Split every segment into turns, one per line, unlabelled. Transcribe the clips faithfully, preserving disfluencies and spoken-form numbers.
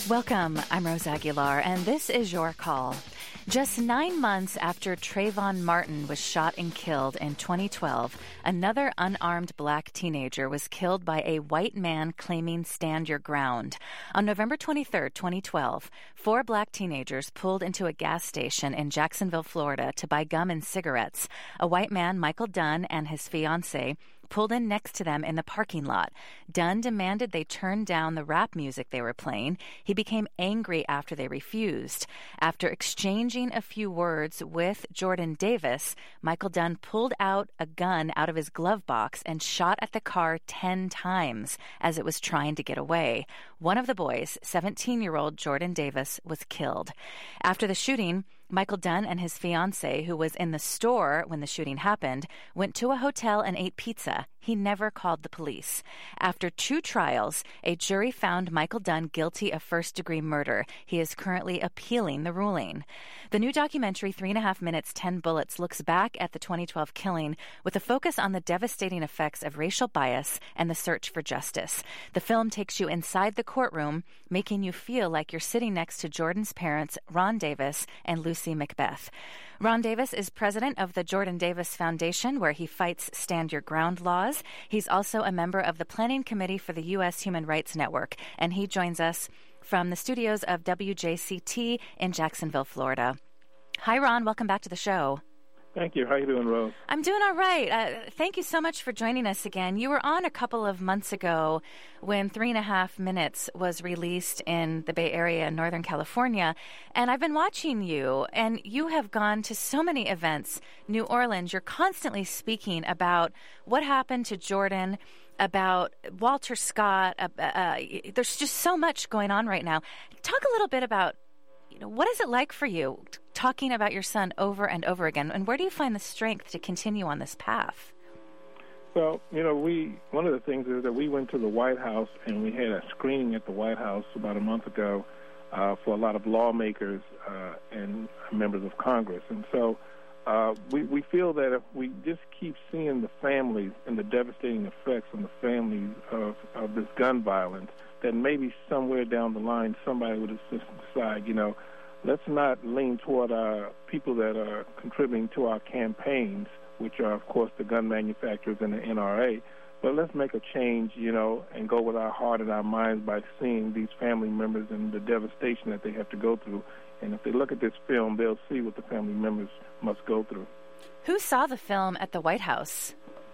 Welcome. I'm Rose Aguilar, and this is Your Call. Just nine months after Trayvon Martin was shot and killed in twenty twelve, another unarmed black teenager was killed by a white man claiming stand your ground. On November twenty-third, twenty twelve, four black teenagers pulled into a gas station in Jacksonville, Florida to buy gum and cigarettes. A white man, Michael Dunn, and his fiancée pulled in next to them in the parking lot. Dunn demanded they turn down the rap music they were playing. He became angry after they refused. After exchanging a few words with Jordan Davis, Michael Dunn pulled out a gun out of his glove box and shot at the car ten times as it was trying to get away. One of the boys, seventeen-year-old Jordan Davis, was killed. After the shooting, Michael Dunn and his fiancée, who was in the store when the shooting happened, went to a hotel and ate pizza. He never called the police. After two trials, a jury found Michael Dunn guilty of first-degree murder. He is currently appealing the ruling. The new documentary, Three and a Half Minutes, Ten Bullets, looks back at the twenty twelve killing with a focus on the devastating effects of racial bias and the search for justice. The film takes you inside the courtroom, making you feel like you're sitting next to Jordan's parents, Ron Davis and Lucy Macbeth. Ron Davis is president of the Jordan Davis Foundation, where he fights Stand Your Ground laws. He's also a member of the planning committee for the U S Human Rights Network, and he joins us from the studios of W J C T in Jacksonville, Florida. Hi, Ron. Welcome back to the show.
Thank you. How are you doing, Rose?
I'm doing all right. Uh, thank you so much for joining us again. You were on a couple of months ago when Three and a Half Minutes was released in the Bay Area in Northern California, and I've been watching you, and you have gone to so many events. New Orleans, you're constantly speaking about what happened to Jordan, about Walter Scott. Uh, uh, there's just so much going on right now. Talk a little bit about, you know, what is it like for you talking about your son over and over again, and where do you find the strength to continue on this path?
Well, you know, we one of the things is that we went to the White House, and we had a screening at the White House about a month ago uh, for a lot of lawmakers uh, and members of Congress. And so uh, we, we feel that if we just keep seeing the families and the devastating effects on the families of, of this gun violence, that maybe somewhere down the line somebody would just decide, you know, let's not lean toward our people that are contributing to our campaigns, which are, of course, the gun manufacturers and the N R A, but let's make a change, you know, and go with our heart and our minds by seeing these family members and the devastation that they have to go through. And if they look at this film, they'll see what the family members must go through.
Who saw the film at the White House?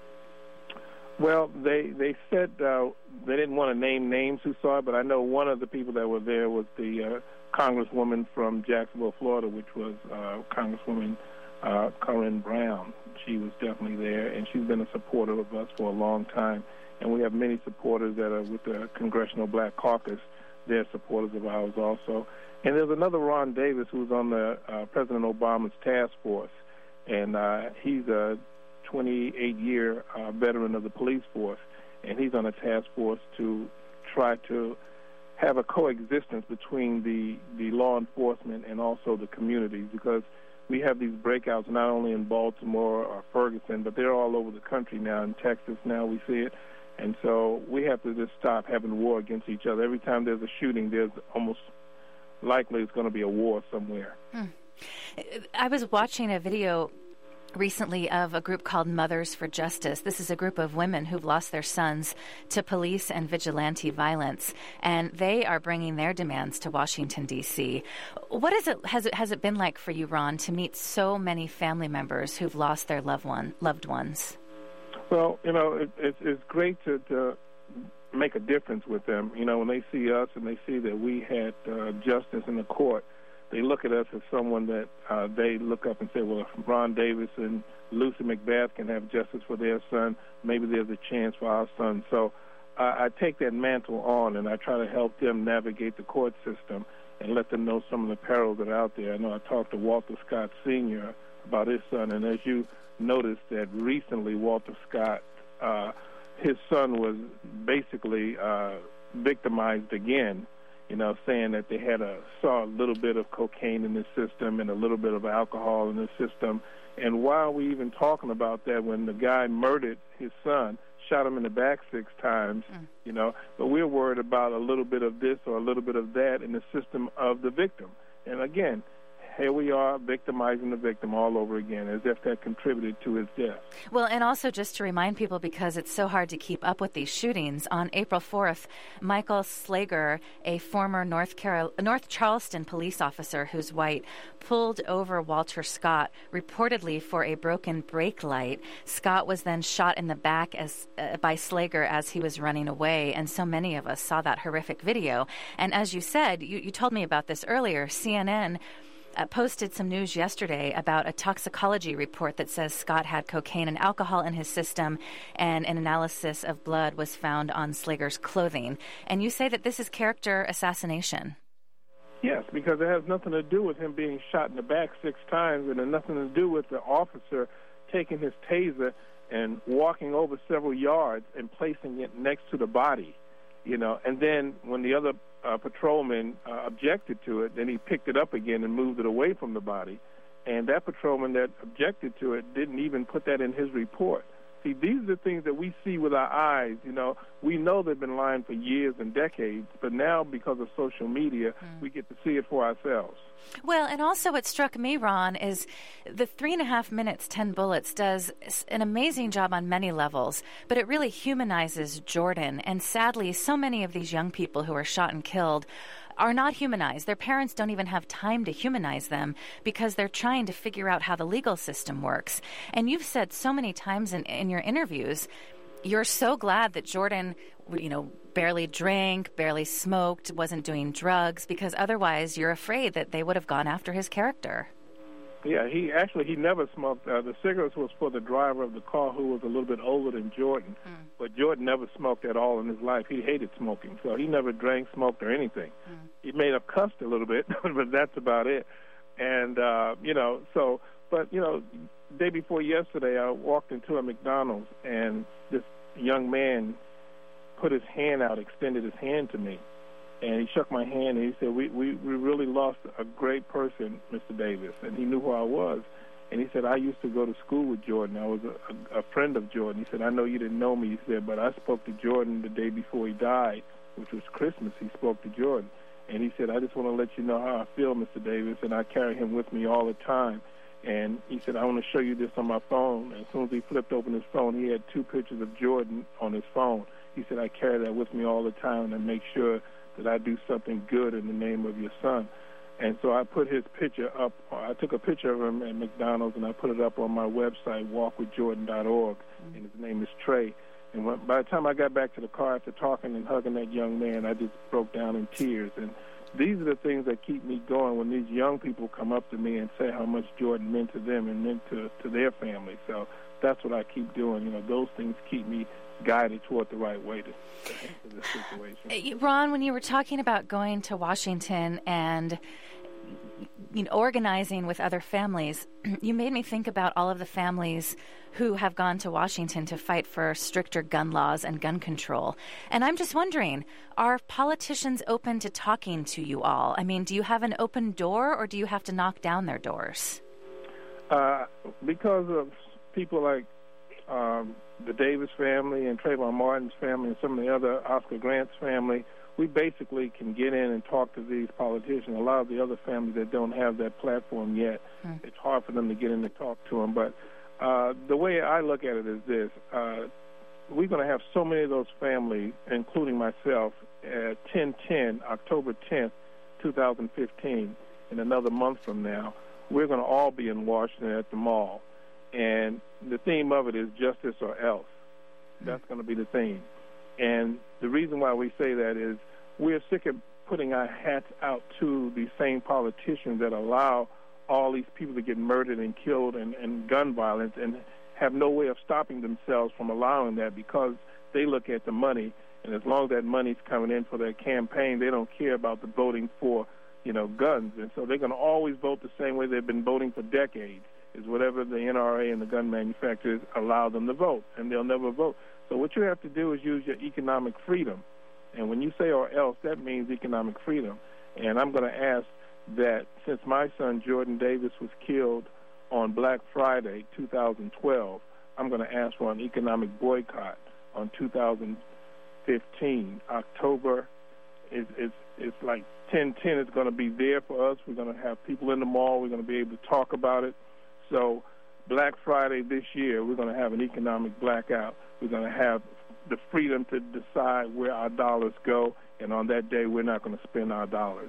Well, they they said uh, they didn't want to name names who saw it, but I know one of the people that were there was the uh, Congresswoman from Jacksonville, Florida, which was uh, Congresswoman uh, Corinne Brown. She was definitely there, and she's been a supporter of us for a long time. And we have many supporters that are with the Congressional Black Caucus. They're supporters of ours also. And there's another Ron Davis who's on the uh, President Obama's task force, and uh, he's a twenty-eight-year uh, veteran of the police force, and he's on a task force to try to have a coexistence between the, the law enforcement and also the communities, because we have these breakouts not only in Baltimore or Ferguson, but they're all over the country now. In Texas now we see it. And so we have to just stop having war against each other. Every time there's a shooting, there's almost likely it's going to be a war somewhere.
Hmm. I was watching a video recently of a group called Mothers for Justice. This is a group of women who've lost their sons to police and vigilante violence, and they are bringing their demands to Washington, D C What is it, has it has it been like for you, Ron, to meet so many family members who've lost their loved one, loved ones?
Well, you know, it, it, it's great to, to make a difference with them. You know, when they see us and they see that we had uh, justice in the court, they look at us as someone that uh, they look up and say, well, if Ron Davis and Lucy Macbeth can have justice for their son, maybe there's a chance for our son. So uh, I take that mantle on, and I try to help them navigate the court system and let them know some of the perils that are out there. I know I talked to Walter Scott Senior about his son, and as you noticed that recently Walter Scott, uh, his son was basically uh, victimized again, you know, saying that they had a saw a little bit of cocaine in the system and a little bit of alcohol in the system. And why are we even talking about that when the guy murdered his son, shot him in the back six times, mm. you know, but we're worried about a little bit of this or a little bit of that in the system of the victim. And again, here we are victimizing the victim all over again, as if that contributed to his death.
Well, and also just to remind people, because it's so hard to keep up with these shootings, on April fourth, Michael Slager, a former North Carol- North Charleston police officer who's white, pulled over Walter Scott, reportedly for a broken brake light. Scott was then shot in the back as uh, by Slager as he was running away, and so many of us saw that horrific video. And as you said, you, you told me about this earlier, C N N Uh, posted some news yesterday about a toxicology report that says Scott had cocaine and alcohol in his system, and an analysis of blood was found on Slager's clothing. And you say that this is character assassination.
Yes, because it has nothing to do with him being shot in the back six times, and it has nothing to do with the officer taking his taser and walking over several yards and placing it next to the body, you know. And then when the other Uh, patrolman uh, objected to it, then he picked it up again and moved it away from the body. And that patrolman that objected to it didn't even put that in his report. See, these are the things that we see with our eyes. You know, we know they've been lying for years and decades, but now because of social media, mm. we get to see it for ourselves.
Well, and also what struck me, Ron, is the three and a half minutes, ten bullets does an amazing job on many levels, but it really humanizes Jordan. And sadly, so many of these young people who are shot and killed are not humanized. Their parents don't even have time to humanize them because they're trying to figure out how the legal system works. And you've said so many times in, in your interviews, you're so glad that Jordan, you know, barely drank, barely smoked, wasn't doing drugs, because otherwise you're afraid that they would have gone after his character.
Yeah, he actually, he never smoked. Uh, the cigarettes was for the driver of the car, who was a little bit older than Jordan. Mm. But Jordan never smoked at all in his life. He hated smoking, so he never drank, smoked, or anything. Mm. He may have cussed a little bit, but that's about it. And, uh, you know, so, but, you know, day before yesterday, I walked into a McDonald's, and this young man put his hand out, extended his hand to me. And he shook my hand, and he said, we, we, we really lost a great person, Mister Davis. And he knew who I was. And he said, I used to go to school with Jordan. I was a, a, a friend of Jordan. He said, I know you didn't know me. He said, but I spoke to Jordan the day before he died, which was Christmas. He spoke to Jordan. And he said, I just want to let you know how I feel, Mister Davis, and I carry him with me all the time. And he said, I want to show you this on my phone. And as soon as he flipped open his phone, he had two pictures of Jordan on his phone. He said, I carry that with me all the time and make sure that I do something good in the name of your son. And so I put his picture up. I took a picture of him at McDonald's, and I put it up on my website, walk with jordan dot org, mm-hmm. and his name is Trey. And when, by the time I got back to the car after talking and hugging that young man, I just broke down in tears. And these are the things that keep me going when these young people come up to me and say how much Jordan meant to them and meant to, to their family. So that's what I keep doing. You know, those things keep me guided toward the right way to, to answer this situation.
Ron, when you were talking about going to Washington and, you know, organizing with other families, you made me think about all of the families who have gone to Washington to fight for stricter gun laws and gun control. And I'm just wondering, are politicians open to talking to you all? I mean, do you have an open door, or do you have to knock down their doors?
Uh, because of people like um, the Davis family and Trayvon Martin's family and some of the other Oscar Grant's family, we basically can get in and talk to these politicians. A lot of the other families that don't have that platform yet, hmm. it's hard for them to get in and talk to them. But uh, the way I look at it is this. Uh, we're going to have so many of those families, including myself, at ten ten, October tenth, twenty fifteen, in another month from now. We're going to all be in Washington at the mall. And the theme of it is justice or else. That's going to be the theme. And the reason why we say that is we're sick of putting our hats out to these same politicians that allow all these people to get murdered and killed and, and gun violence and have no way of stopping themselves from allowing that, because they look at the money, and as long as that money's coming in for their campaign, they don't care about the voting for, you know, guns. And so they're going to always vote the same way they've been voting for decades, is whatever the N R A and the gun manufacturers allow them to vote, and they'll never vote. So what you have to do is use your economic freedom. And when you say or else, that means economic freedom. And I'm going to ask that since my son Jordan Davis was killed on Black Friday two thousand twelve, I'm going to ask for an economic boycott on two thousand fifteen. October is is is like ten ten is going to be there for us. We're going to have people in the mall. We're going to be able to talk about it. So Black Friday this year, we're going to have an economic blackout. We're going to have the freedom to decide where our dollars go, and on that day, we're not going to spend our dollars.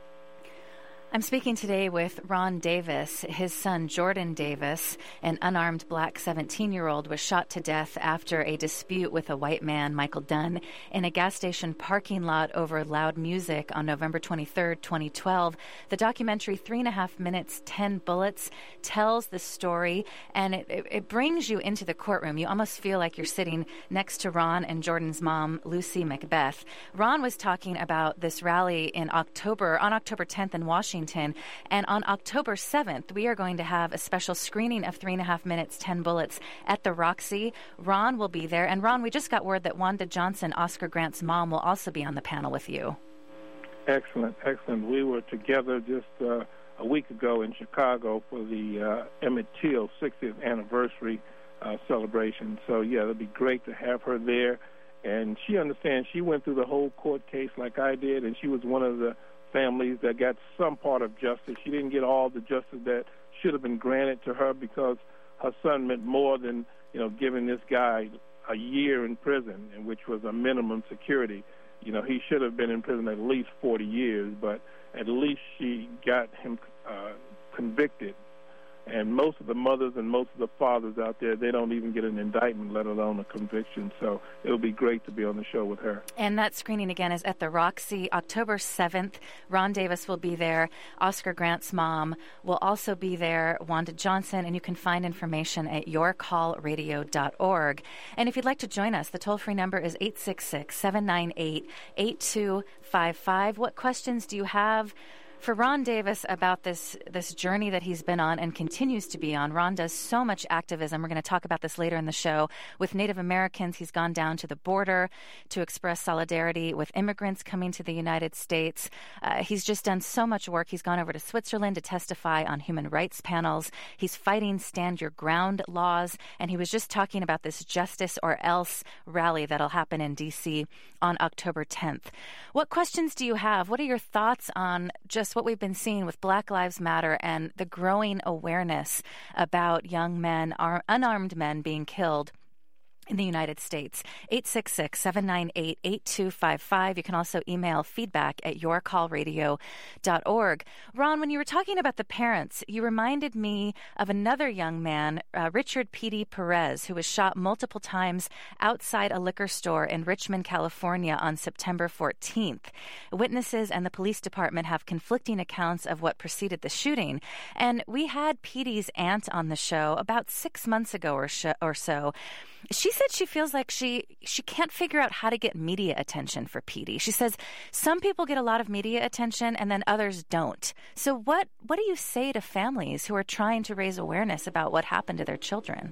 I'm speaking today with Ron Davis. His son, Jordan Davis, an unarmed black seventeen-year-old, was shot to death after a dispute with a white man, Michael Dunn, in a gas station parking lot over loud music on November twenty-third, twenty twelve. The documentary Three and a Half Minutes, Ten Bullets tells the story, and it, it, it brings you into the courtroom. You almost feel like you're sitting next to Ron and Jordan's mom, Lucy Macbeth. Ron was talking about this rally in October, on October tenth in Washington. And on October seventh, we are going to have a special screening of Three and a Half Minutes, Ten Bullets at the Roxy. Ron will be there. And Ron, we just got word that Wanda Johnson, Oscar Grant's mom, will also be on the panel with you.
Excellent, excellent. We were together just uh, a week ago in Chicago for the uh, Emmett Till sixtieth anniversary uh, celebration. So, yeah, it'll be great to have her there. And she understands she went through the whole court case like I did, and she was one of the families that got some part of justice. She didn't get all the justice that should have been granted to her because her son meant more than, you know, giving this guy a year in prison, and which was a minimum security. You know, he should have been in prison at least forty years, but at least she got him uh, convicted. And most of the mothers and most of the fathers out there, they don't even get an indictment, let alone a conviction. So it'll be great to be on the show with her.
And that screening, again, is at the Roxy, October seventh. Ron Davis will be there. Oscar Grant's mom will also be there, Wanda Johnson, and you can find information at your call radio dot org. And if you'd like to join us, the toll-free number is eight six six, seven nine eight, eight two five five. What questions do you have for Ron Davis about this this journey that he's been on and continues to be on? Ron does so much activism. We're going to talk about this later in the show. With Native Americans, he's gone down to the border to express solidarity with immigrants coming to the United States. Uh, he's just done so much work. He's gone over to Switzerland to testify on human rights panels. He's fighting Stand Your Ground laws, and he was just talking about this Justice or Else rally that'll happen in D C on October tenth. What questions do you have? What are your thoughts on just what we've been seeing with Black Lives Matter and the growing awareness about young men, unarmed men being killed in the United States? Eight six six, seven nine eight, eight two five five. You can also email feedback at your call radio dot org. Ron, when you were talking about the parents, you reminded me of another young man, uh, Richard Petey Perez, who was shot multiple times outside a liquor store in Richmond, California on September fourteenth. Witnesses and the police department have conflicting accounts of what preceded the shooting. And we had Petey's aunt on the show about six months ago or, sh- or so. She said she feels like she she can't figure out how to get media attention for Petey. She says some people get a lot of media attention and then others don't. So what, what do you say to families who are trying to raise awareness about what happened to their children?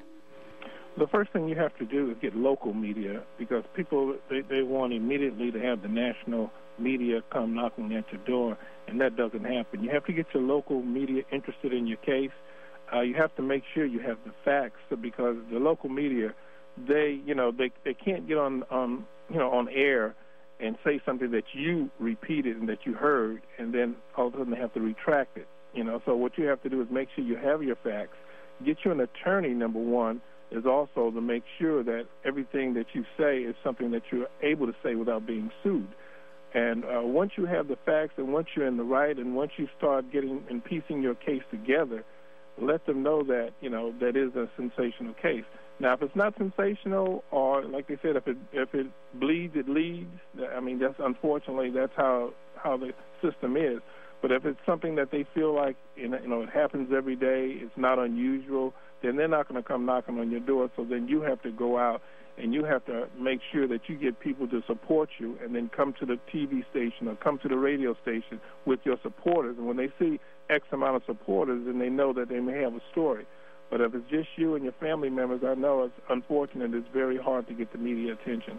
The first thing you have to do is get local media, because people, they, they want immediately to have the national media come knocking at your door, and that doesn't happen. You have to get your local media interested in your case. Uh, you have to make sure you have the facts, because the local media, they, you know, they they can't get on, on, you know, on air and say something that you repeated and that you heard, and then all of a sudden they have to retract it. You know, so what you have to do is make sure you have your facts. Get you an attorney. Number one is also to make sure that everything that you say is something that you're able to say without being sued. And uh, once you have the facts, and once you're in the right, and once you start getting and piecing your case together, let them know that, you know, that is a sensational case. Now, if it's not sensational, or like they said, if it if it bleeds, it leads. I mean, that's unfortunately that's how how the system is. But if it's something that they feel like, you know, it happens every day, it's not unusual, then they're not going to come knocking on your door. So then you have to go out and you have to make sure that you get people to support you, and then come to the T V station or come to the radio station with your supporters. And when they see X amount of supporters, then they know that they may have a story. But if it's just you and your family members, I know it's unfortunate. It's very hard to get the media attention.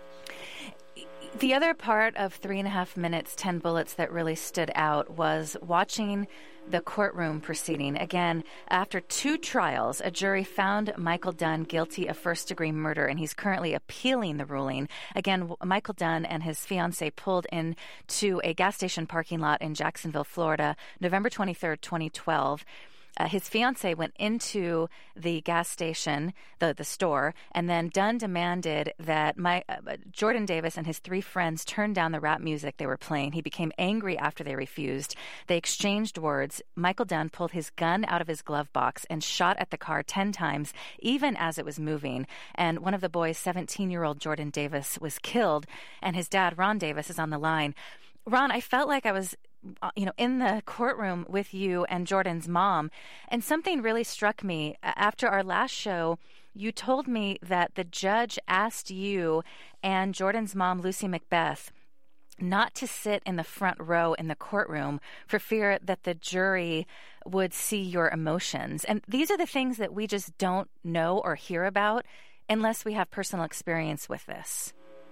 The other part of Three and a Half Minutes, Ten Bullets that really stood out was watching the courtroom proceeding. Again, after two trials, a jury found Michael Dunn guilty of first-degree murder, and he's currently appealing the ruling. Again, Michael Dunn and his fiancée pulled into a gas station parking lot in Jacksonville, Florida, November twenty-third, twenty twelve. Uh, his fiancée went into the gas station, the, the store, and then Dunn demanded that my, uh, Jordan Davis and his three friends turn down the rap music they were playing. He became angry after they refused. They exchanged words. Michael Dunn pulled his gun out of his glove box and shot at the car ten times, even as it was moving. And one of the boys, seventeen-year-old Jordan Davis, was killed, and his dad, Ron Davis, is on the line. Ron, I felt like I was you know, in the courtroom with you and Jordan's mom. And something really struck me. After our last show, you told me that the judge asked you and Jordan's mom, Lucy Macbeth, not to sit in the front row in the courtroom for fear that the jury would see your emotions. And these are the things that we just don't know or hear about unless we have personal experience with this.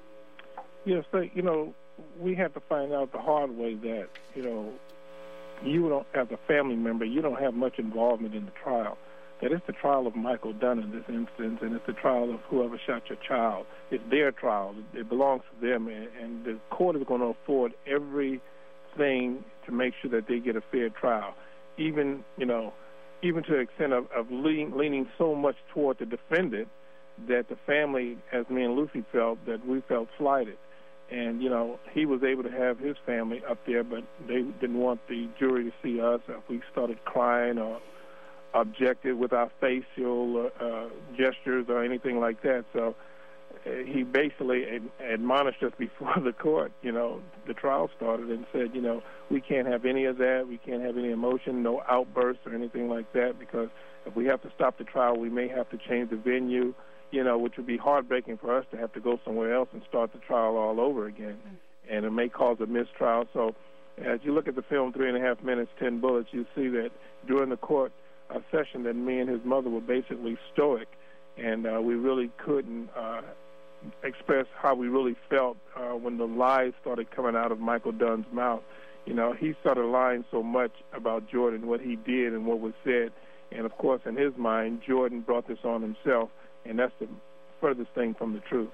Yes, but, you know, we have to find out the hard way that, you know, you don't, as a family member, you don't have much involvement in the trial. That it's the trial of Michael Dunn in this instance, and it's the trial of whoever shot your child. It's their trial. It belongs to them, and, and the court is going to afford everything to make sure that they get a fair trial, even, you know, even to the extent of, of leaning, leaning so much toward the defendant that the family, as me and Lucy felt, that we felt slighted. And, you know, he was able to have his family up there, but they didn't want the jury to see us. If we started crying or objected with our facial uh, gestures or anything like that. So uh, he basically ad- admonished us before the court, you know, the trial started, and said, you know, we can't have any of that. We can't have any emotion, no outbursts or anything like that, because if we have to stop the trial, we may have to change the venue, you know, which would be heartbreaking for us to have to go somewhere else and start the trial all over again. Mm-hmm. And it may cause a mistrial. So as you look at the film, Three and a Half Minutes, Ten Bullets, you see that during the court uh, session that me and his mother were basically stoic, and uh, we really couldn't uh, express how we really felt uh, when the lies started coming out of Michael Dunn's mouth. You know, he started lying so much about Jordan, what he did and what was said. And, of course, in his mind, Jordan brought this on himself. And that's the furthest thing from the truth.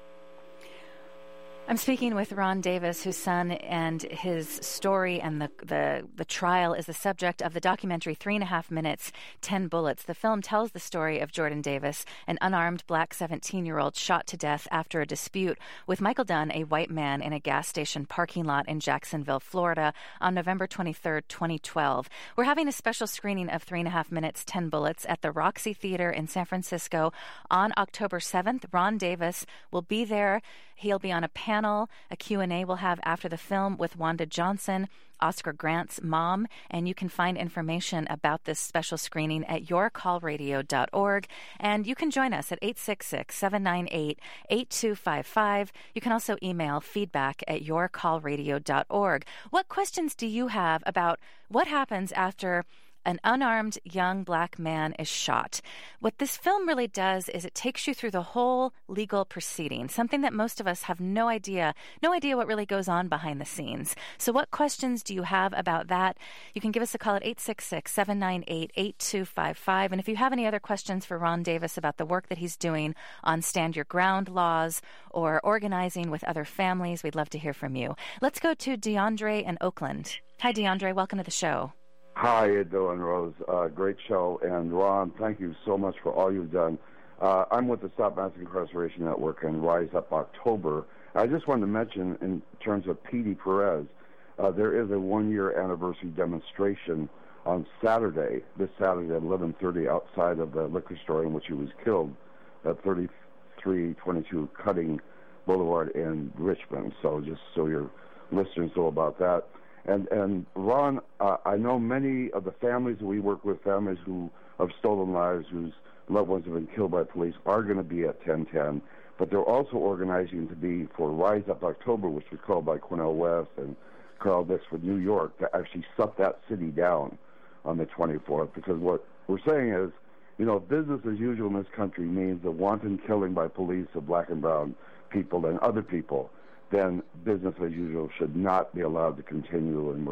I'm speaking with Ron Davis, whose son and his story and the, the the trial is the subject of the documentary Three and a Half Minutes, Ten Bullets. The film tells the story of Jordan Davis, an unarmed black seventeen-year-old shot to death after a dispute with Michael Dunn, a white man, in a gas station parking lot in Jacksonville, Florida, on November twenty-third, twenty twelve. We're having a special screening of Three and a Half Minutes, Ten Bullets at the Roxy Theater in San Francisco on October seventh. Ron Davis will be there. He'll be on a panel, a Q and A we'll have after the film with Wanda Johnson, Oscar Grant's mom, and you can find information about this special screening at your call radio dot org. And you can join us at eight six six, seven nine eight, eight two five five. You can also email feedback at your call radio dot org. What questions do you have about what happens after an unarmed young black man is shot? What this film really does is it takes you through the whole legal proceeding, something that most of us have no idea, no idea what really goes on behind the scenes. So what questions do you have about that? You can give us a call at eight six six, seven nine eight, eight two five five. And if you have any other questions for Ron Davis about the work that he's doing on Stand Your Ground laws or organizing with other families, we'd love to hear from you. Let's go to DeAndre in Oakland. Hi, DeAndre. Welcome to the show.
How you doing, Rose? Uh, great show. And Ron, thank you so much for all you've done. Uh, I'm with the Stop Mass Incarceration Network and Rise Up October. I just wanted to mention, in terms of Petey Perez, uh, there is a one-year anniversary demonstration on Saturday, this Saturday at eleven thirty, outside of the liquor store in which he was killed at thirty-three twenty-two Cutting Boulevard in Richmond. So just so your listeners know about that. And, and Ron, uh, I know many of the families that we work with, families who have stolen lives, whose loved ones have been killed by police, are going to be at ten ten. But they're also organizing to be for Rise Up October, which was called by Cornel West and Carl Dix for New York, to actually shut that city down on the twenty-fourth. Because what we're saying is, you know, business as usual in this country means the wanton killing by police of black and brown people and other people, then business as usual should not be allowed to continue, and we're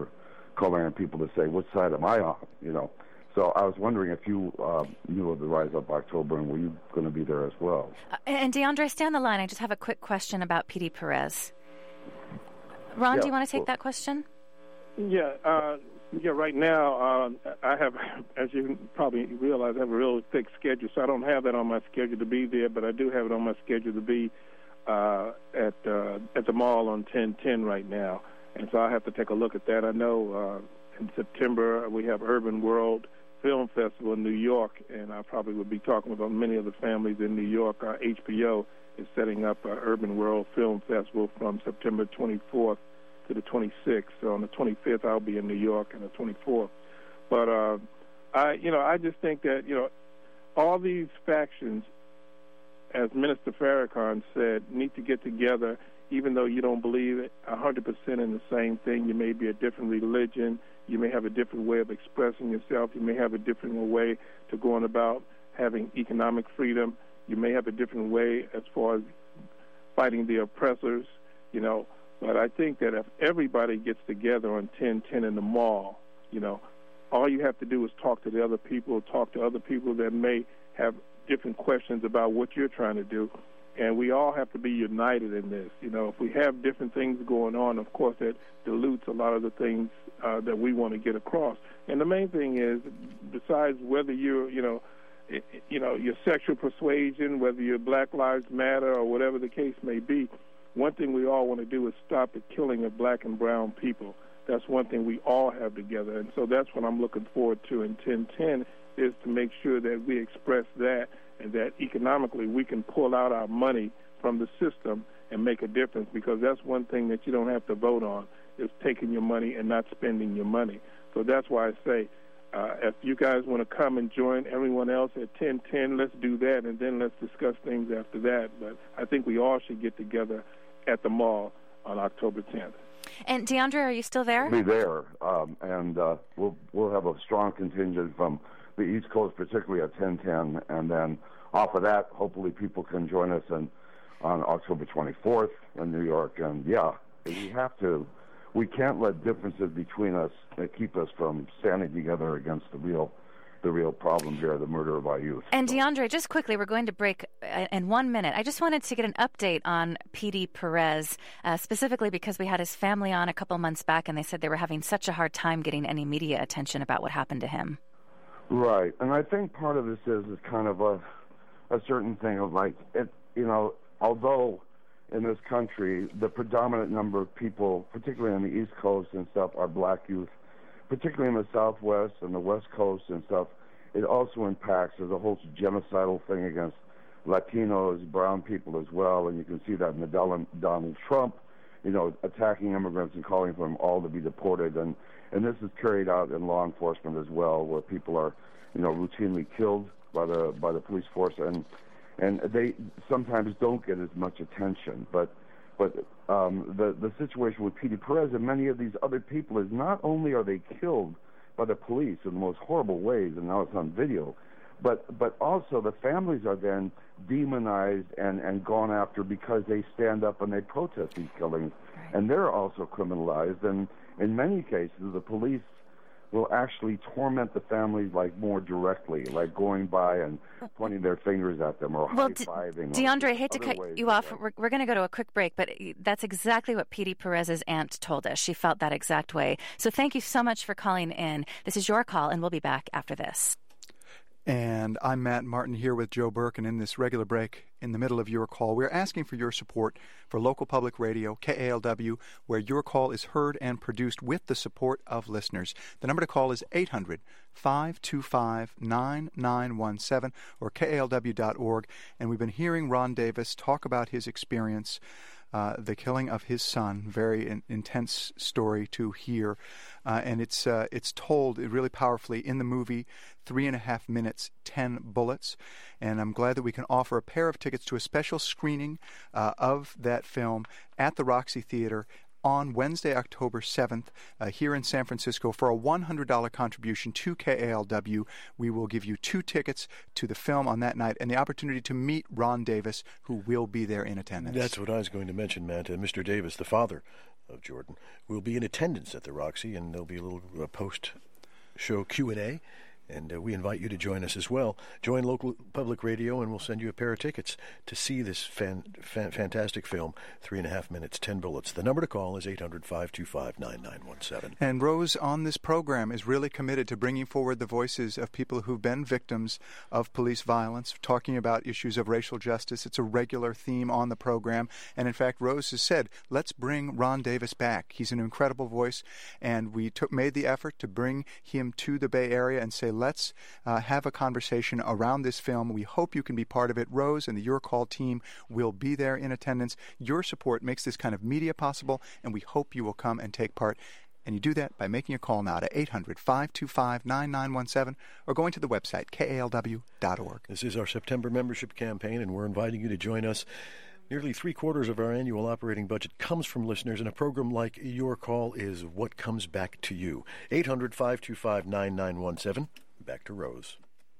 calling on people to say, what side am I on, you know. So I was wondering if you uh, knew of the Rise Up October, and were you going to be there as well?
Uh, and DeAndre, stay on the line. I just have a quick question about Petey Perez. Ron,
yeah,
do you want to take
well,
that question?
Yeah, uh, yeah. Right now, uh, I have, as you probably realize, I have a real thick schedule, so I don't have that on my schedule to be there, but I do have it on my schedule to be uh, at uh, at the mall on ten ten right now, and so I have to take a look at that. I know uh, in September we have Urban World Film Festival in New York, and I probably would be talking with many of the families in New York. Uh, H B O is setting up an Urban World Film Festival from September twenty-fourth to the twenty-sixth. So on the twenty-fifth, I'll be in New York, and the twenty-fourth. But uh, I, you know, I just think that you know, all these factions, as Minister Farrakhan said, need to get together. Even though you don't believe it one hundred percent in the same thing, you may be a different religion. You may have a different way of expressing yourself. You may have a different way to going about having economic freedom. You may have a different way as far as fighting the oppressors, you know. But I think that if everybody gets together on ten ten in the mall, you know, all you have to do is talk to the other people, talk to other people that may have different questions about what you're trying to do. And we all have to be united in this. You know, if we have different things going on, of course, that dilutes a lot of the things uh, that we want to get across. And the main thing is, besides whether you're, you know, it, you know, your sexual persuasion, whether you're Black Lives Matter or whatever the case may be, one thing we all want to do is stop the killing of black and brown people. That's one thing we all have together. And so that's what I'm looking forward to in ten ten, is to make sure that we express that, and that economically we can pull out our money from the system and make a difference, because that's one thing that you don't have to vote on, is taking your money and not spending your money. So that's why I say, uh, if you guys want to come and join everyone else at ten ten, let's do that, and then let's discuss things after that. But I think we all should get together at the mall on October tenth.
And DeAndre, are you still there?
We'll be there, um, and uh, we'll we'll have a strong contingent from the East Coast, particularly at ten ten, and then off of that, hopefully people can join us in, on October twenty-fourth in New York. And yeah, we have to, we can't let differences between us uh, keep us from standing together against the real, the real problem here, the murder of our youth.
And DeAndre, just quickly, we're going to break in one minute. I just wanted to get an update on Petey Perez, uh, specifically because we had his family on a couple months back, and they said they were having such a hard time getting any media attention about what happened to him.
Right, and I think part of this is is kind of a a certain thing of like, it, you know, although in this country the predominant number of people, particularly on the East Coast and stuff, are black youth, particularly in the Southwest and the West Coast and stuff, it also impacts, there's a whole genocidal thing against Latinos, brown people as well, and you can see that in the Donald Trump, you know, attacking immigrants and calling for them all to be deported, and, and this is carried out in law enforcement as well, where people are, you know, routinely killed by the by the police force, and and they sometimes don't get as much attention. But but um, the the situation with Petey Perez and many of these other people is not only are they killed by the police in the most horrible ways, and now it's on video, but but also the families are then demonized and, and gone after because they stand up and they protest these killings, and they're also criminalized. And in many cases, the police will actually torment the families like more directly, like going by and pointing their fingers at them or
well,
high-fiving.
De- DeAndre, I hate to cut you off.
Like.
We're, we're going to go to a quick break, but that's exactly what Petey Perez's aunt told us. She felt that exact way. So thank you so much for calling in. This is Your Call, and we'll be back after this.
And I'm Matt Martin here with Joe Burke, and in this regular break, in the middle of Your Call, we're asking for your support for local public radio, K A L W, where Your Call is heard and produced with the support of listeners. The number to call is eight hundred, five two five, nine nine one seven or K A L W dot org. And we've been hearing Ron Davis talk about his experience, uh, the killing of his son, very in, intense story to hear. Uh, and it's uh, it's told really powerfully in the movie, Three and a Half Minutes, Ten Bullets. And I'm glad that we can offer a pair of tickets to a special screening uh, of that film at the Roxy Theater on Wednesday, October seventh, uh, here in San Francisco. For a one hundred dollars contribution to K A L W, we will give you two tickets to the film on that night and the opportunity to meet Ron Davis, who will be there in attendance.
That's what I was going to mention, Matt. Uh, Mister Davis, the father of Jordan, will be in attendance at the Roxy, and there'll be a little uh, post-show Q and A. And uh, we invite you to join us as well. Join local public radio, and we'll send you a pair of tickets to see this fan, fan, fantastic film, Three and a Half Minutes, Ten Bullets. The number to call is eight hundred, five two five, nine nine one seven.
And Rose, on this program, is really committed to bringing forward the voices of people who've been victims of police violence, talking about issues of racial justice. It's a regular theme on the program. And in fact, Rose has said, let's bring Ron Davis back. He's an incredible voice, and we took, made the effort to bring him to the Bay Area and say, let's uh, have a conversation around this film. We hope you can be part of it. Rose and the Your Call team will be there in attendance. Your support makes this kind of media possible, and we hope you will come and take part. And you do that by making a call now to eight hundred, five two five, nine nine one seven or going to the website, K A L W dot org.
This is our September membership campaign, and we're inviting you to join us. Nearly three-quarters of our annual operating budget comes from listeners, and a program like Your Call is what comes back to you. eight hundred, five two five, nine nine one seven. Back to Rose.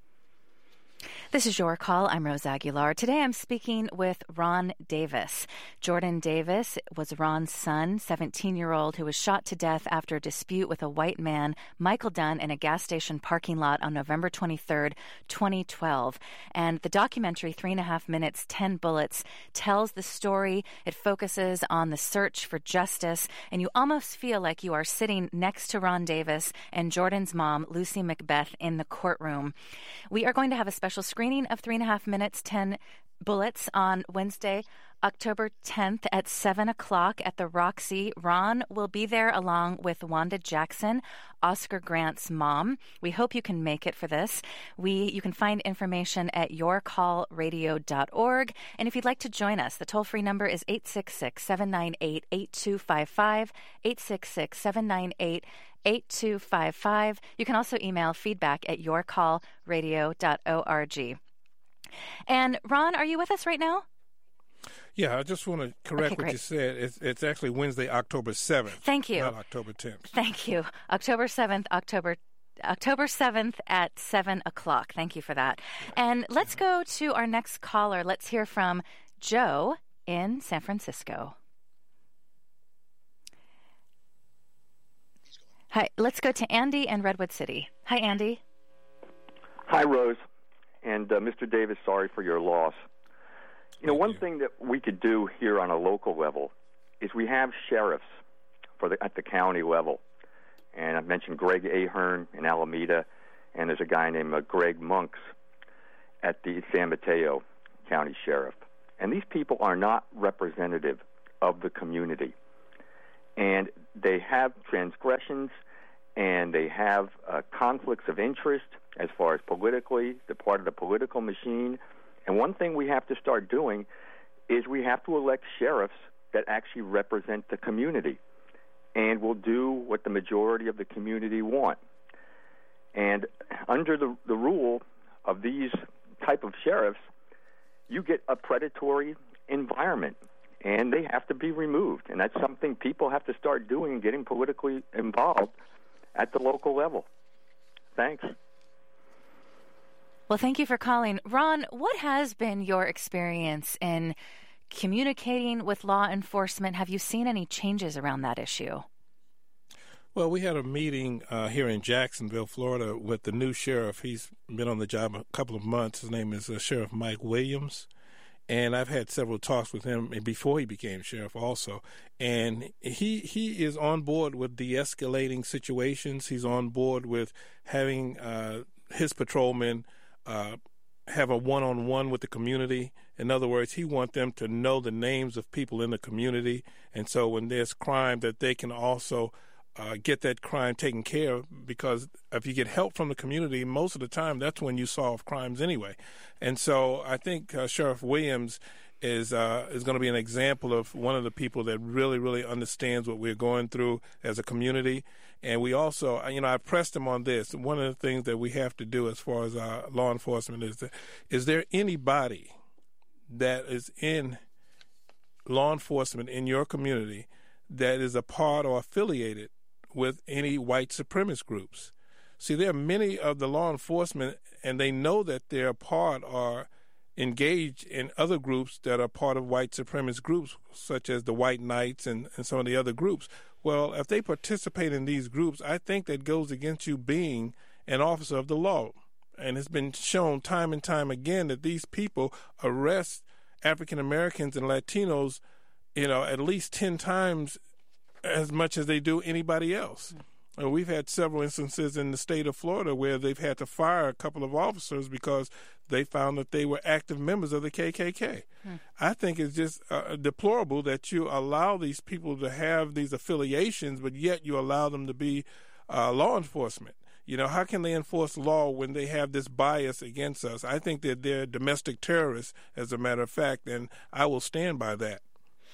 This is Your Call. I'm Rose Aguilar. Today I'm speaking with Ron Davis. Jordan Davis was Ron's son, seventeen-year-old, who was shot to death after a dispute with a white man, Michael Dunn, in a gas station parking lot on November twenty-third, twenty twelve. And the documentary, Three and a Half Minutes, Ten Bullets, tells the story. It focuses on the search for justice, and you almost feel like you are sitting next to Ron Davis and Jordan's mom, Lucy Macbeth, in the courtroom. We are going to have a special screening of Three and a Half Minutes, Ten Bullets on Wednesday, October tenth at seven o'clock at the Roxy. Ron will be there along with Wanda Jackson, Oscar Grant's mom. We hope you can make it for this. We You can find information at your call radio dot org. And if you'd like to join us, the toll-free number is eight six six, seven nine eight, eight two five five, eight six six, seven nine eight, eight two five five. You can also email feedback at your call radio dot org. And Ron, are you with us right now?
Yeah, I just want to correct
okay,
what you said. It's, it's actually Wednesday, October seventh.
Thank you.
Not October tenth.
Thank you. October seventh, October October seventh at seven o'clock. Thank you for that. And let's go to our next caller. Let's hear from Joe in San Francisco. Hi, let's go to Andy in Redwood City. Hi, Andy.
Hi, Rose. And uh, Mister Davis, sorry for your loss. You know,
Thank
one
you.
thing that we could do here on a local level is we have sheriffs for the, at the county level. And I've mentioned Greg Ahern in Alameda, and there's a guy named uh, Greg Monks at the San Mateo County Sheriff. And these people are not representative of the community. And they have transgressions, and they have uh, conflicts of interest as far as politically, the part of the political machine. And one thing we have to start doing is we have to elect sheriffs that actually represent the community and will do what the majority of the community want. And under the, the rule of these type of sheriffs, you get a predatory environment, and they have to be removed. And that's something people have to start doing and getting politically involved at the local level. Thanks.
Well, thank you for calling. Ron, what has been your experience in communicating with law enforcement? Have you seen any changes around that issue?
Well, we had a meeting uh, here in Jacksonville, Florida, with the new sheriff. He's been on the job a couple of months. His name is uh, Sheriff Mike Williams. And I've had several talks with him before he became sheriff also. And he he is on board with de-escalating situations. He's on board with having uh, his patrolmen uh, have a one-on-one with the community. In other words, he wants them to know the names of people in the community. And so when there's crime, that they can also uh, get that crime taken care of, because if you get help from the community, most of the time that's when you solve crimes anyway. And so I think uh, Sheriff Williams is uh, is going to be an example of one of the people that really, really understands what we're going through as a community. And we also, you know, I pressed him on this. One of the things that we have to do as far as our law enforcement is, that, is there anybody that is in law enforcement in your community that is a part or affiliated with any white supremacist groups? See, there are many of the law enforcement, and they know that they're a part or engage in other groups that are part of white supremacist groups, such as the White Knights and, and some of the other groups. Well, if they participate in these groups, I think that goes against you being an officer of the law. And it's been shown time and time again that these people arrest African Americans and Latinos, you know, at least ten times as much as they do anybody else. Mm. And we've had several instances in the state of Florida where they've had to fire a couple of officers because they found that they were active members of the K K K. Mm. I think it's just uh, deplorable that you allow these people to have these affiliations, but yet you allow them to be uh, law enforcement. You know, how can they enforce law when they have this bias against us? I think that they're domestic terrorists, as a matter of fact, and I will stand by that.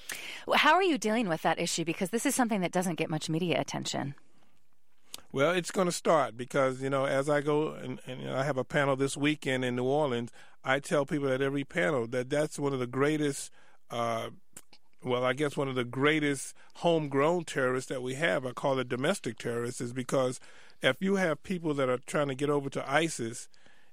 How are you dealing with that issue? Because this is something that doesn't get much media attention.
Well, it's going to start because, you know, as I go and, and you know, I have a panel this weekend in New Orleans, I tell people at every panel that that's one of the greatest, uh, well, I guess one of the greatest homegrown terrorists that we have. I call it domestic terrorists, is because if you have people that are trying to get over to ISIS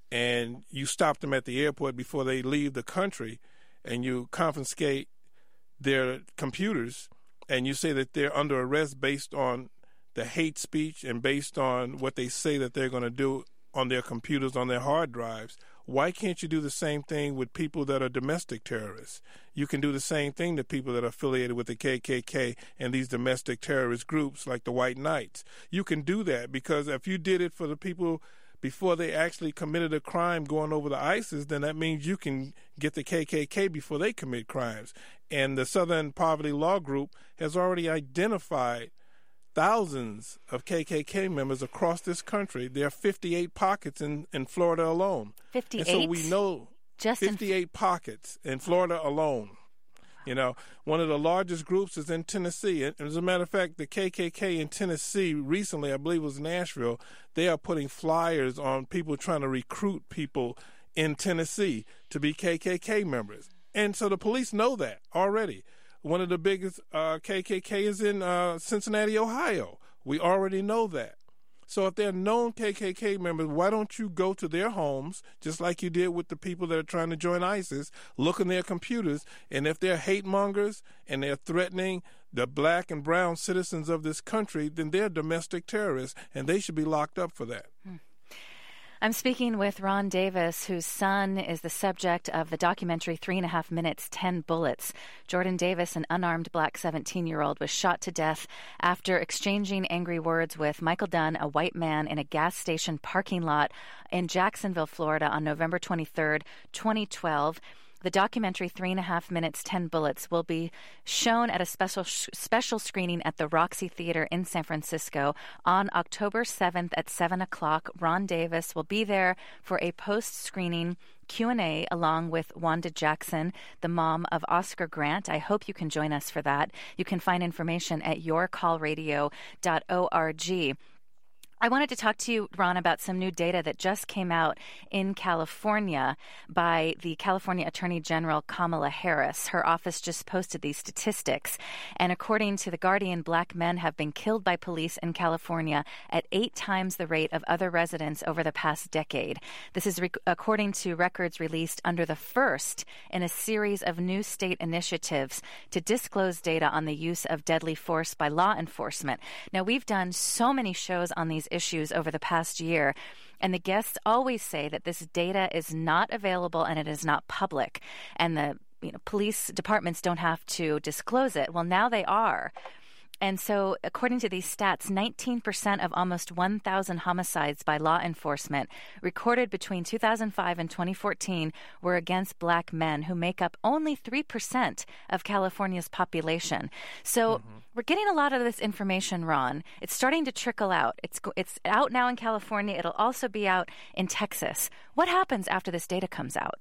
and you stop them at the airport before they leave the country and you confiscate their computers and you say that they're under arrest based on the hate speech and based on what they say that they're going to do on their computers, on their hard drives, why can't you do the same thing with people that are domestic terrorists? You can do the same thing to people that are affiliated with the K K K and these domestic terrorist groups like the White Knights. You can do that because if you did it for the people before they actually committed a crime going over to ISIS, then that means you can get the K K K before they commit crimes. And the Southern Poverty Law Group has already identified thousands of K K K members across this country. There are fifty-eight pockets in, in Florida alone.
fifty-eight?
And so we know
Just
fifty-eight
in...
pockets in Florida alone. You know, one of the largest groups is in Tennessee. And as a matter of fact, the K K K in Tennessee recently, I believe it was Nashville, they are putting flyers on people trying to recruit people in Tennessee to be K K K members. And so the police know that already. One of the biggest uh, K K K is in uh, Cincinnati, Ohio. We already know that. So if they're known K K K members, why don't you go to their homes, just like you did with the people that are trying to join ISIS, look in their computers, and if they're hate mongers and they're threatening the black and brown citizens of this country, then they're domestic terrorists, and they should be locked up for that.
Hmm. I'm speaking with Ron Davis, whose son is the subject of the documentary Three and a Half Minutes, Ten Bullets. Jordan Davis, an unarmed black seventeen-year-old, was shot to death after exchanging angry words with Michael Dunn, a white man, in a gas station parking lot in Jacksonville, Florida on November twenty-third, twenty twelve. The documentary Three and a Half Minutes, Ten Bullets will be shown at a special sh- special screening at the Roxy Theater in San Francisco on October seventh at seven o'clock. Ron Davis will be there for a post-screening Q and A along with Wanda Jackson, the mom of Oscar Grant. I hope you can join us for that. You can find information at your call radio dot org. I wanted to talk to you, Ron, about some new data that just came out in California by the California Attorney General Kamala Harris. Her office just posted these statistics. And according to The Guardian, black men have been killed by police in California at eight times the rate of other residents over the past decade. This is re- according to records released under the first in a series of new state initiatives to disclose data on the use of deadly force by law enforcement. Now, we've done so many shows on these issues over the past year, and the guests always say that this data is not available and it is not public, and the you know, police departments don't have to disclose it. Well, now they are. And so, according to these stats, nineteen percent of almost one thousand homicides by law enforcement recorded between two thousand five and twenty fourteen were against black men, who make up only three percent of California's population. So mm-hmm. we're getting a lot of this information, Ron. It's starting to trickle out. It's it's out now in California. It'll also be out in Texas. What happens after this data comes out?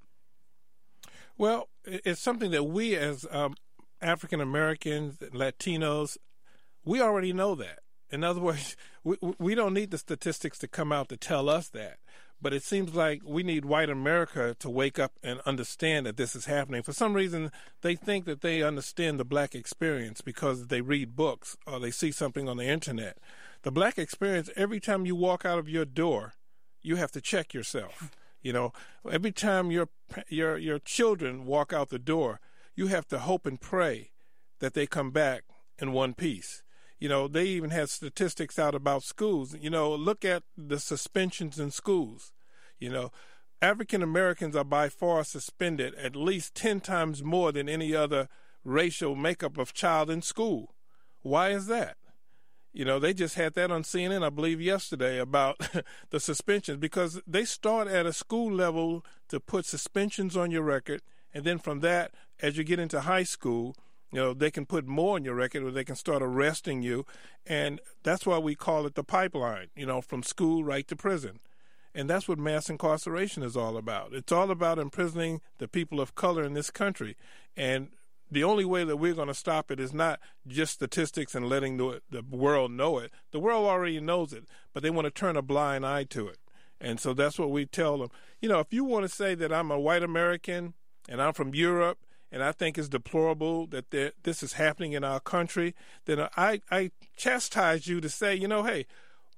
Well, it's something that we as um, African Americans, Latinos, we already know that. In other words, we, we don't need the statistics to come out to tell us that. But it seems like we need white America to wake up and understand that this is happening. For some reason, they think that they understand the black experience because they read books or they see something on the internet. The black experience, every time you walk out of your door, you have to check yourself. You know, every time your your your children walk out the door, you have to hope and pray that they come back in one piece. You know, they even had statistics out about schools. You know, look at the suspensions in schools. You know, African Americans are by far suspended at least ten times more than any other racial makeup of child in school. Why is that? You know, they just had that on C N N, I believe, yesterday about the suspensions, because they start at a school level to put suspensions on your record, and then from that, as you get into high school, you know, they can put more on your record, or they can start arresting you, and that's why we call it the pipeline, you know, from school right to prison. And that's what mass incarceration is all about. It's all about imprisoning the people of color in this country. And the only way that we're going to stop it is not just statistics and letting the, the world know it. The world already knows it, but they want to turn a blind eye to it. And so that's what we tell them. You know, if you want to say that I'm a white American and I'm from Europe and I think it's deplorable that there, this is happening in our country, then I, I chastise you to say, you know, hey,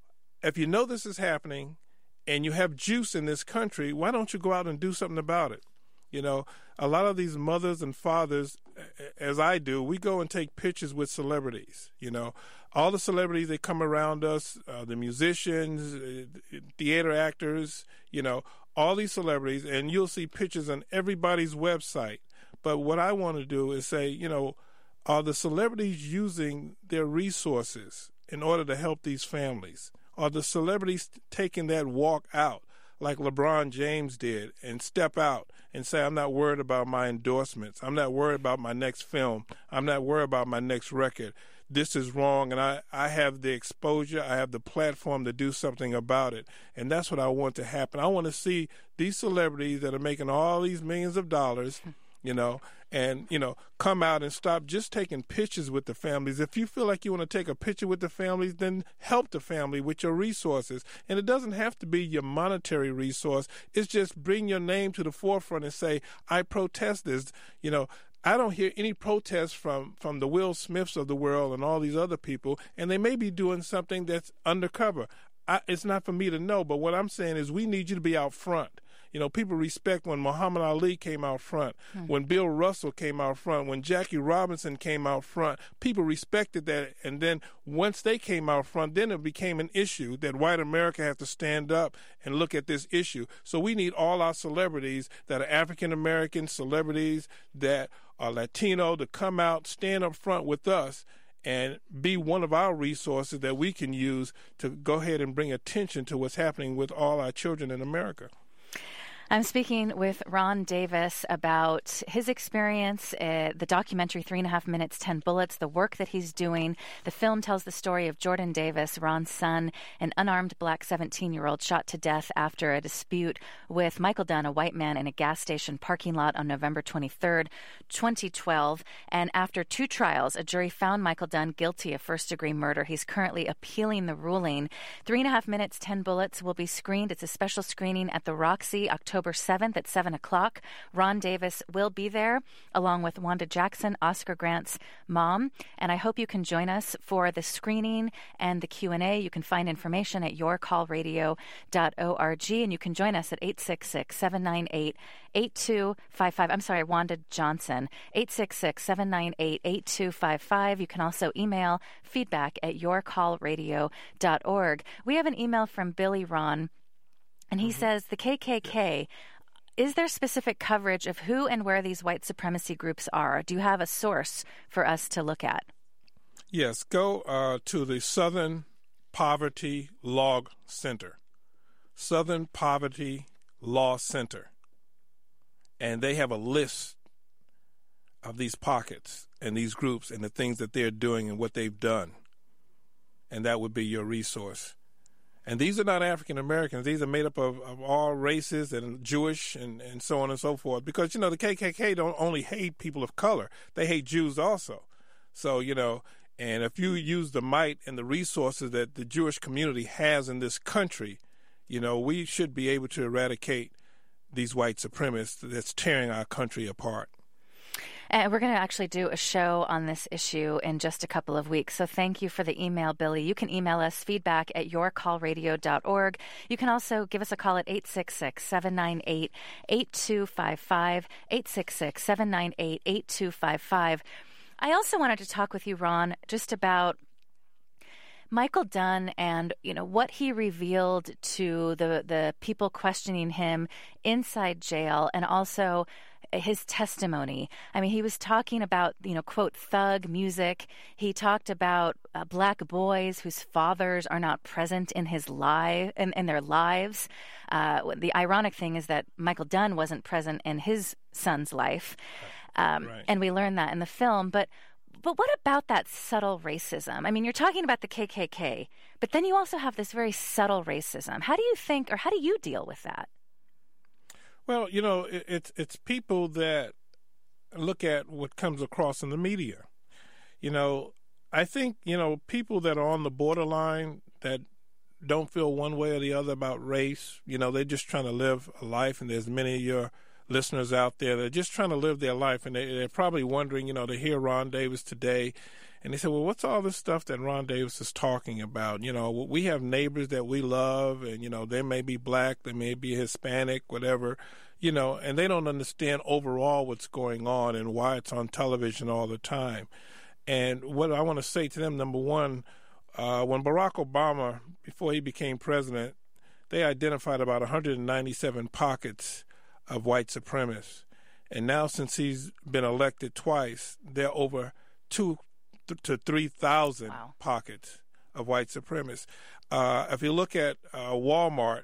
if you know this is happening and you have juice in this country, why don't you go out and do something about it? You know, a lot of these mothers and fathers, as I do, we go and take pictures with celebrities. You know, all the celebrities that come around us, uh, the musicians, uh, theater actors, you know, all these celebrities, and you'll see pictures on everybody's website. But what I want to do is say, you know, are the celebrities using their resources in order to help these families? Are the celebrities taking that walk out like LeBron James did and step out and say, I'm not worried about my endorsements. I'm not worried about my next film. I'm not worried about my next record. This is wrong, and I, I have the exposure. I have the platform to do something about it. And that's what I want to happen. I want to see these celebrities that are making all these millions of dollars, you know, and, you know, come out and stop just taking pictures with the families. If you feel like you want to take a picture with the families, then help the family with your resources. And it doesn't have to be your monetary resource. It's just bring your name to the forefront and say, I protest this. You know, I don't hear any protests from, from the Will Smiths of the world and all these other people, and they may be doing something that's undercover. I, it's not for me to know, but what I'm saying is we need you to be out front. You know, people respect when Muhammad Ali came out front, hmm. when Bill Russell came out front, when Jackie Robinson came out front. People respected that. And then once they came out front, then it became an issue that white America has to stand up and look at this issue. So we need all our celebrities that are African-American celebrities, that are Latino, to come out, stand up front with us, and be one of our resources that we can use to go ahead and bring attention to what's happening with all our children in America.
I'm speaking with Ron Davis about his experience, uh, the documentary Three and a Half Minutes, Ten Bullets, the work that he's doing. The film tells the story of Jordan Davis, Ron's son, an unarmed black seventeen-year-old shot to death after a dispute with Michael Dunn, a white man, in a gas station parking lot on November twenty-third, twenty twelve. And after two trials, a jury found Michael Dunn guilty of first-degree murder. He's currently appealing the ruling. Three and a Half Minutes, Ten Bullets will be screened. It's a special screening at the Roxy, October October seventh at seven o'clock. Ron Davis will be there, along with Wanda Jackson, Oscar Grant's mom. And I hope you can join us for the screening and the Q and A. You can find information at your call radio dot org, and you can join us at eight six six, seven nine eight, eight two five five. I'm sorry, Wanda Johnson, eight six six, seven nine eight, eight two five five. You can also email feedback at your call radio dot org. We have an email from Billy Ron, and he mm-hmm. says, the K K K, is there specific coverage of who and where these white supremacy groups are? Do you have a source for us to look at?
Yes, go uh, to the Southern Poverty Law Center. Southern Poverty Law Center. And they have a list of these pockets and these groups and the things that they're doing and what they've done. And that would be your resource. And these are not African Americans. These are made up of, of all races and Jewish and, and so on and so forth. Because, you know, the K K K don't only hate people of color. They hate Jews also. So, you know, and if you use the might and the resources that the Jewish community has in this country, you know, we should be able to eradicate these white supremacists that's tearing our country apart.
And we're going to actually do a show on this issue in just a couple of weeks. So thank you for the email, Billy. You can email us feedback at your call radio dot org. You can also give us a call at eight six six, seven nine eight, eight two five five, eight six six, seven nine eight, eight two five five. I also wanted to talk with you, Ron, just about Michael Dunn and, you know, what he revealed to the the people questioning him inside jail, and also his testimony. I mean, he was talking about, you know, quote, thug music. He talked about uh, black boys whose fathers are not present in his life, in, in their lives. Uh, the ironic thing is that Michael Dunn wasn't present in his son's life. Um, right. And we learned that in the film. But But what about that subtle racism? I mean, you're talking about the K K K, but then you also have this very subtle racism. How do you think, or how do you deal with that?
Well, you know, it, it's it's people that look at what comes across in the media. You know, I think, you know, people that are on the borderline that don't feel one way or the other about race, you know, they're just trying to live a life, and there's many of your listeners out there that are just trying to live their life, and they, they're probably wondering, you know, they hear Ron Davis today, and they say, well, what's all this stuff that Ron Davis is talking about? You know, we have neighbors that we love, and, you know, they may be black, they may be Hispanic, whatever, you know, and they don't understand overall what's going on and why it's on television all the time. And what I want to say to them, number one, uh, when Barack Obama, before he became president, they identified about one hundred ninety-seven pockets of white supremacists. And now, since he's been elected twice, there are over two to three thousand wow. pockets of white supremacists. Uh, if you look at uh, Walmart,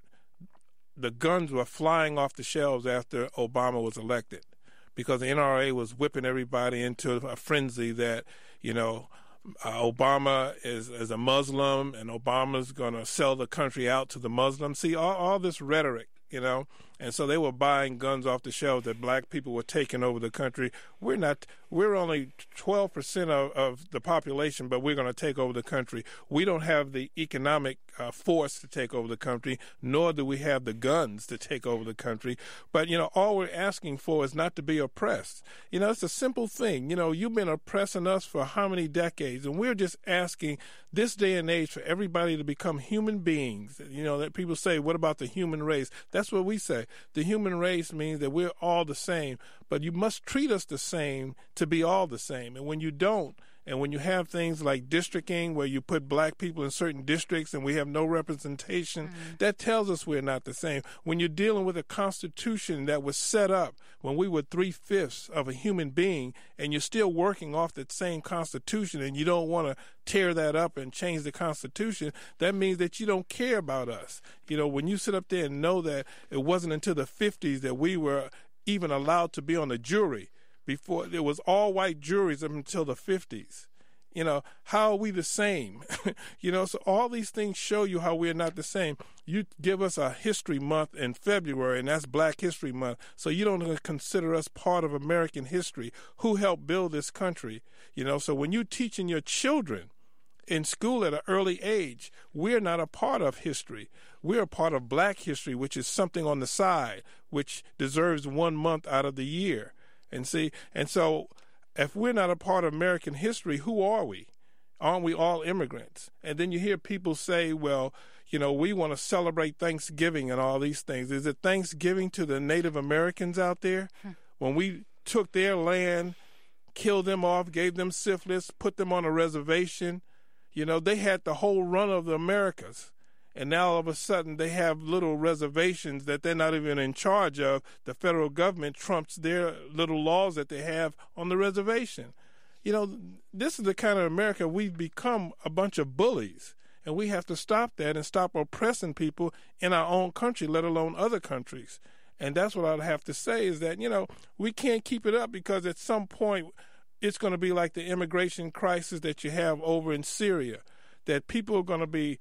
the guns were flying off the shelves after Obama was elected, because the N R A was whipping everybody into a frenzy that, you know, uh, Obama is, is a Muslim, and Obama's going to sell the country out to the Muslims. See, all, all this rhetoric, you know, and so they were buying guns off the shelves that black people were taking over the country. We're not, we're only twelve percent of, of the population, but we're going to take over the country. We don't have the economic uh, force to take over the country, nor do we have the guns to take over the country. But, you know, all we're asking for is not to be oppressed. You know, it's a simple thing. You know, you've been oppressing us for how many decades, and we're just asking this day and age for everybody to become human beings. You know, that people say, what about the human race? That's what we say. The human race means that we're all the same, but you must treat us the same to be all the same. And when you don't, and when you have things like districting, where you put black people in certain districts and we have no representation, mm-hmm. that tells us we're not the same. When you're dealing with a constitution that was set up when we were three-fifths of a human being, and you're still working off that same constitution, and you don't want to tear that up and change the constitution, that means that you don't care about us. You know, when you sit up there and know that it wasn't until the fifties that we were even allowed to be on the jury. Before, there was all white juries up until the fifties. You know, how are we the same? You know, so all these things show you how we're not the same. You give us a history month in February, and that's Black History Month, so you don't consider us part of American history. Who helped build this country? You know, so when you're teaching your children in school at an early age, we're not a part of history. We're a part of black history, which is something on the side, which deserves one month out of the year. And see, and so if we're not a part of American history, who are we? Aren't we all immigrants? And then you hear people say, well, you know, we want to celebrate Thanksgiving and all these things. Is it Thanksgiving to the Native Americans out there? Hmm. When we took their land, killed them off, gave them syphilis, put them on a reservation, you know, they had the whole run of the Americas. And now all of a sudden they have little reservations that they're not even in charge of. The federal government trumps their little laws that they have on the reservation. You know, this is the kind of America we've become, a bunch of bullies. And we have to stop that and stop oppressing people in our own country, let alone other countries. And that's what I'd have to say is that, you know, we can't keep it up, because at some point it's going to be like the immigration crisis that you have over in Syria, that people are going to be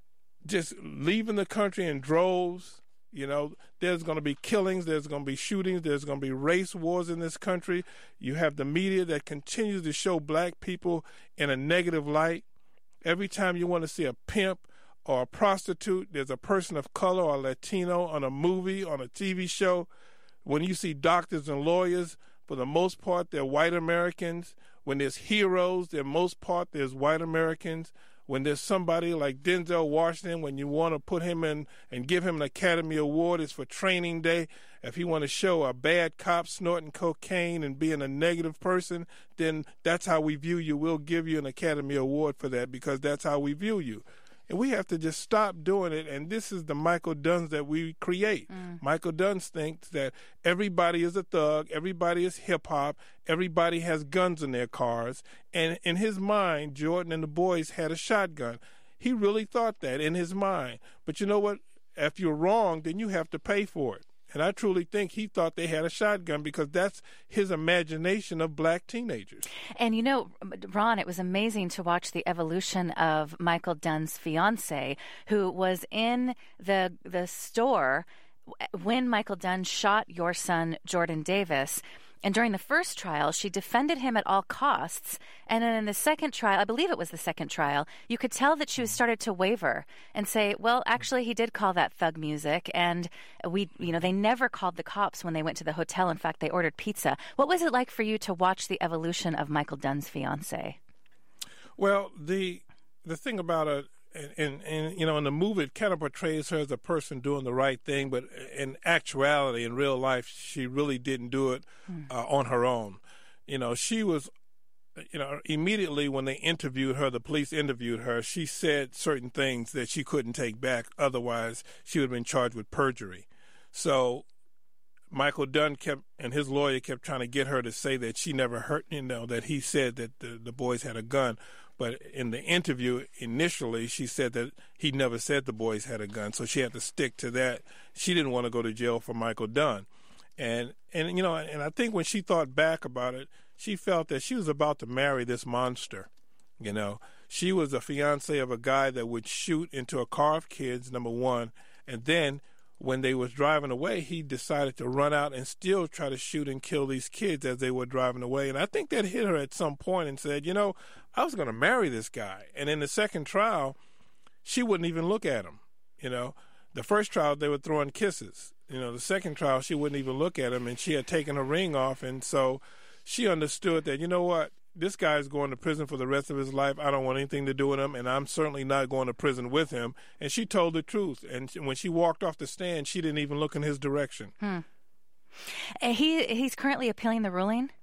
just leaving the country in droves. You know, there's going to be killings, there's going to be shootings, there's going to be race wars in this country. You have the media that continues to show black people in a negative light. Every time you want to see a pimp or a prostitute, there's a person of color or Latino on a movie, on a T V show. When you see doctors and lawyers, for the most part, they're white Americans. When there's heroes, the most part, there's white Americans. When there's somebody like Denzel Washington, when you want to put him in and give him an Academy Award, it's for Training Day. If you want to show a bad cop snorting cocaine and being a negative person, then that's how we view you. We'll give you an Academy Award for that because that's how we view you. And we have to just stop doing it. And this is the Michael Dunns that we create. Mm. Michael Dunns thinks that everybody is a thug, everybody is hip-hop, everybody has guns in their cars. And in his mind, Jordan and the boys had a shotgun. He really thought that in his mind. But you know what? If you're wrong, then you have to pay for it. And I truly think he thought they had a shotgun because that's his imagination of black teenagers.
And, you know, Ron, it was amazing to watch the evolution of Michael Dunn's fiancée, who was in the the store when Michael Dunn shot your son, Jordan Davis. And during the first trial, she defended him at all costs. And then in the second trial, I believe it was the second trial, you could tell that she was started to waver and say, well, actually, he did call that thug music. And we, you know, they never called the cops when they went to the hotel. In fact, they ordered pizza. What was it like for you to watch the evolution of Michael Dunn's fiancée?
Well, the the thing about it, And, and, and, you know, in the movie, it kind of portrays her as a person doing the right thing, but in actuality, in real life, she really didn't do it uh, on her own. You know, she was, you know, immediately when they interviewed her, the police interviewed her, she said certain things that she couldn't take back. Otherwise, she would have been charged with perjury. So Michael Dunn kept, and his lawyer kept trying to get her to say that she never heard, you know, that he said that the, the boys had a gun. But in the interview, initially, she said that he never said the boys had a gun, so she had to stick to that. She didn't want to go to jail for Michael Dunn. And, and you know, and I think when she thought back about it, she felt that she was about to marry this monster, you know. She was a fiancée of a guy that would shoot into a car of kids, number one, and then when they was driving away, he decided to run out and still try to shoot and kill these kids as they were driving away. And I think that hit her at some point and said, you know, I was going to marry this guy. And in the second trial, she wouldn't even look at him. You know, the first trial, they were throwing kisses. You know, the second trial, she wouldn't even look at him, and she had taken her ring off. And so she understood that, you know what, this guy is going to prison for the rest of his life. I don't want anything to do with him, and I'm certainly not going to prison with him. And she told the truth. And when she walked off the stand, she didn't even look in his direction.
Hmm. And he he's currently appealing the ruling?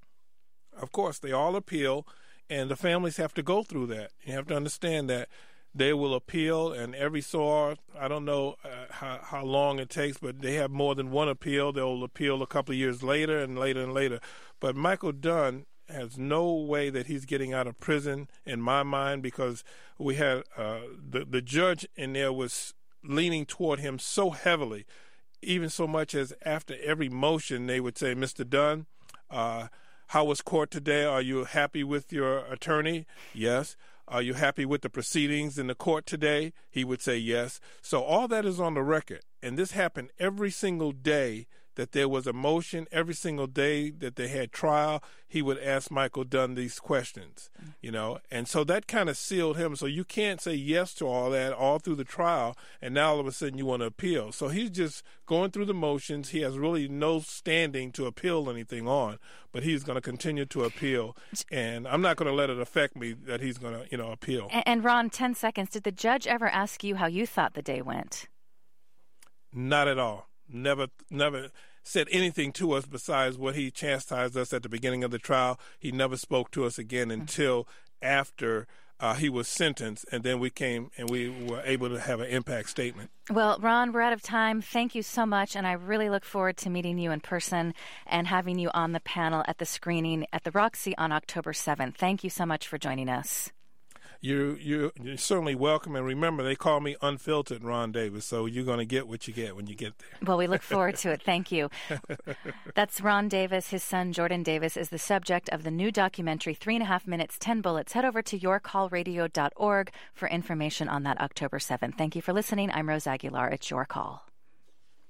Of course, they all appeal, and the families have to go through that. You have to understand that they will appeal, and every so often, I don't know uh, how, how long it takes, but they have more than one appeal. They'll appeal a couple of years later and later and later. But Michael Dunn has no way that he's getting out of prison, in my mind, because we had uh, the the judge in there was leaning toward him so heavily, even so much as after every motion they would say, Mister Dunn, uh, how was court today? Are you happy with your attorney? Yes. Are you happy with the proceedings in the court today? He would say yes. So all that is on the record, and this happened every single day that there was a motion. Every single day that they had trial, he would ask Michael Dunn these questions, you know, and so that kind of sealed him. So you can't say yes to all that all through the trial, and now all of a sudden you want to appeal. So he's just going through the motions. He has really no standing to appeal anything on, but he's going to continue to appeal, and I'm not going to let it affect me that he's going to, you know, appeal.
And, and Ron, ten seconds, did the judge ever ask you how you thought the day went?
Not at all. Never, never said anything to us besides what he chastised us at the beginning of the trial. He never spoke to us again until after uh, he was sentenced, and then we came and we were able to have an impact statement.
Well, Ron, we're out of time. Thank you so much, and I really look forward to meeting you in person and having you on the panel at the screening at the Roxy on October seventh. Thank you so much for joining us.
You, you, you're certainly welcome. And remember, they call me Unfiltered Ron Davis, so you're going to get what you get when you get there.
Well, we look forward to it. Thank you. That's Ron Davis. His son, Jordan Davis, is the subject of the new documentary, Three and a Half Minutes, Ten Bullets. Head over to your call radio dot org for information on that October seventh. Thank you for listening. I'm Rose Aguilar. It's Your Call.